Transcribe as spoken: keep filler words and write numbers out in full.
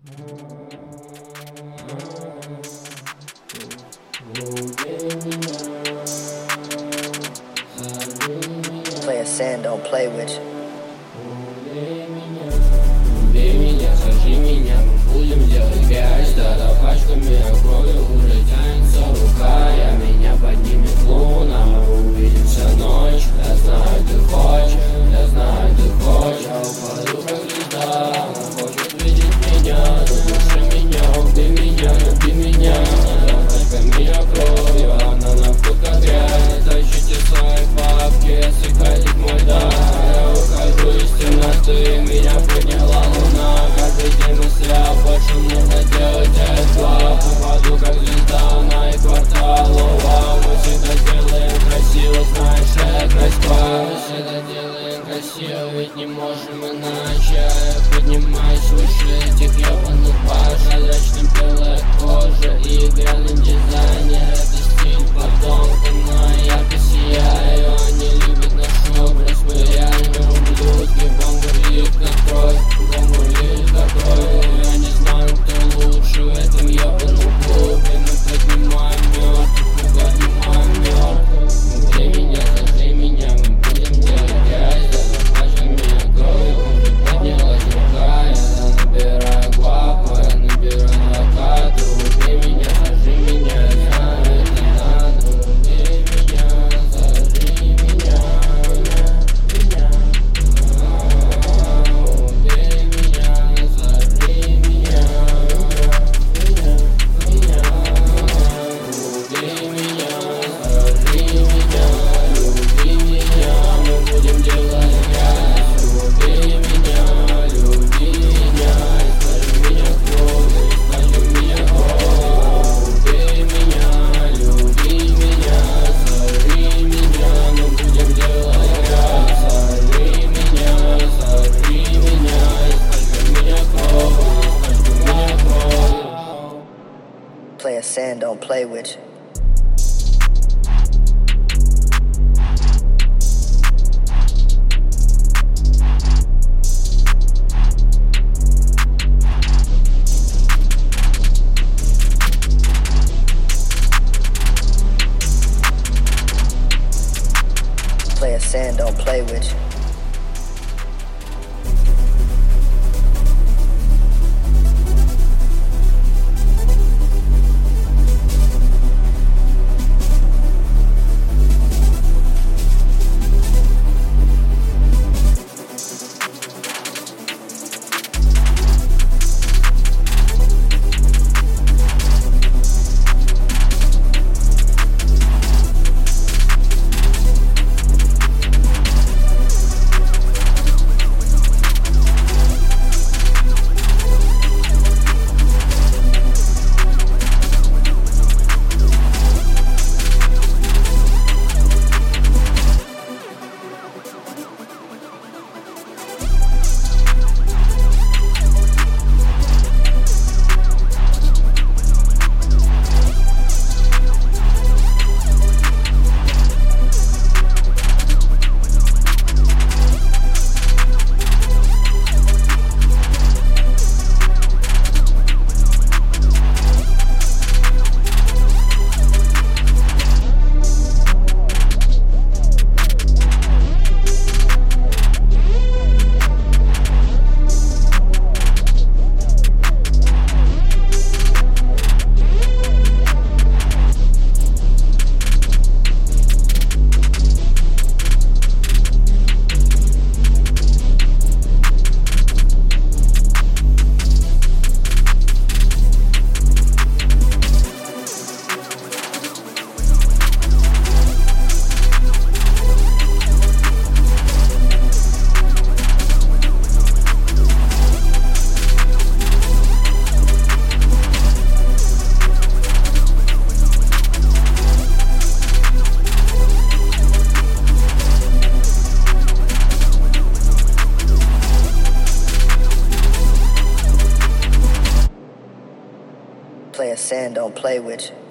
Playing sand, don't play with you. Убей меня, сожги меня, мы будем делать грязь. Да-да, пачками крови уже тянется рука. Я меня поднимет луна, мы увидимся ночью. Я знаю, ты хочешь, я знаю, ты хочешь. Я упаду как звезда, она хочет видеть меня. Задуши меня, убей меня, люби меня. Да, пачками крови, она на вкус как грязь. Тащите свои бабки, сыграйте мой дар. Я ухожу из темноты, меня подняла луна. Каждый день мысля, больше нужно делать это. Попаду как звезда на и кварталу. Мы всегда делаем красиво, знаешь, это Москва. Мы всегда делаем красиво, ведь не можем иначе. Поднимаюсь выше этих ебаных баш. Прозрачным белая кожа и идеальным дизайнер. Это стиль потомкана, ярко сияю. Они любят наш образ, мы реально ублюдки. Бомбурит как кровь, бомбурит как кровь. Я не знаю, кто лучше в этом ебаном клубе. Мы поднимаем мертвых, мы поднимаем мертвых. Убей меня, сожги меня, мы будем делать грязь. Да, заплачь меня кровью, уже поднялась рука. Я набираю гуапа, я набираю локату. Убей меня, сожги меня, я знаю, это надо. Убей меня, сожги меня, меня, меня. Убей меня, сожги меня, меня, меня. Убей меня, сожги меня, люби меня, мы будем делать грязь. Убей меня, люби меня, скажи меня кровью, скажи меня кровью. Убей меня, люби меня, сожги меня, мы будем делать грязь. Сожги меня, сожги меня, скажи меня кровью, скажи меня кровью. Playing sand, don't play with you. Playing sand, don't play with you. Playing sand, don't play with you.